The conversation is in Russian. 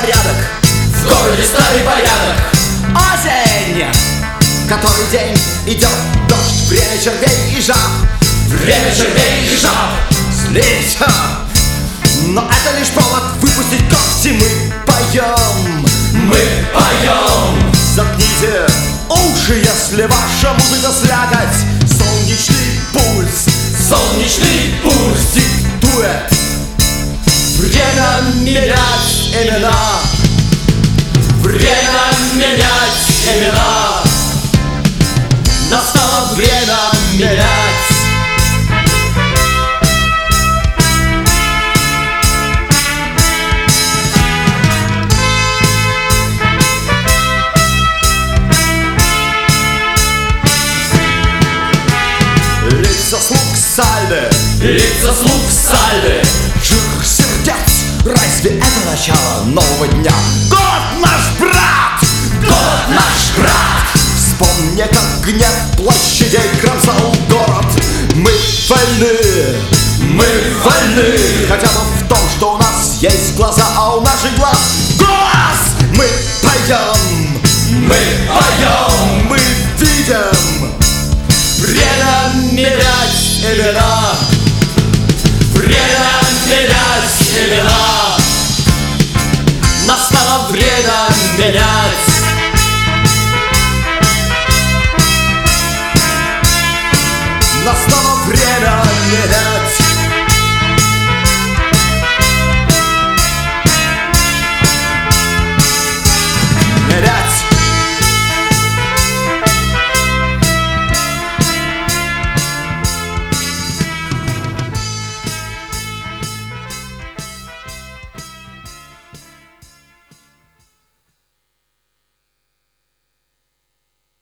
порядок, в городе старый порядок. осень, который день идет дождь, время червей и жаб, Время червей и жаб. злиться. Но это лишь повод выпустить когти. Мы поем, Мы поем. заткните уши, если ваша музыка слякоть. Солнечный пульс Солнечный пульс диктует время менять имена. Время менять имена. Настало время менять. Лица слуг сальды, Лица слуг сальды. жир сердец. Разве это начало нового дня? Год наш брат! Город наш брат. Вспомни, как гнев площадей кромсал город. Мы вольны, Мы вольны. хотя бы в том, что у нас есть глаза, а у наших глаз голос. Мы поем, Мы поем. мы видим. Время менять имена. Время менять имена. Настало время менять. Настало время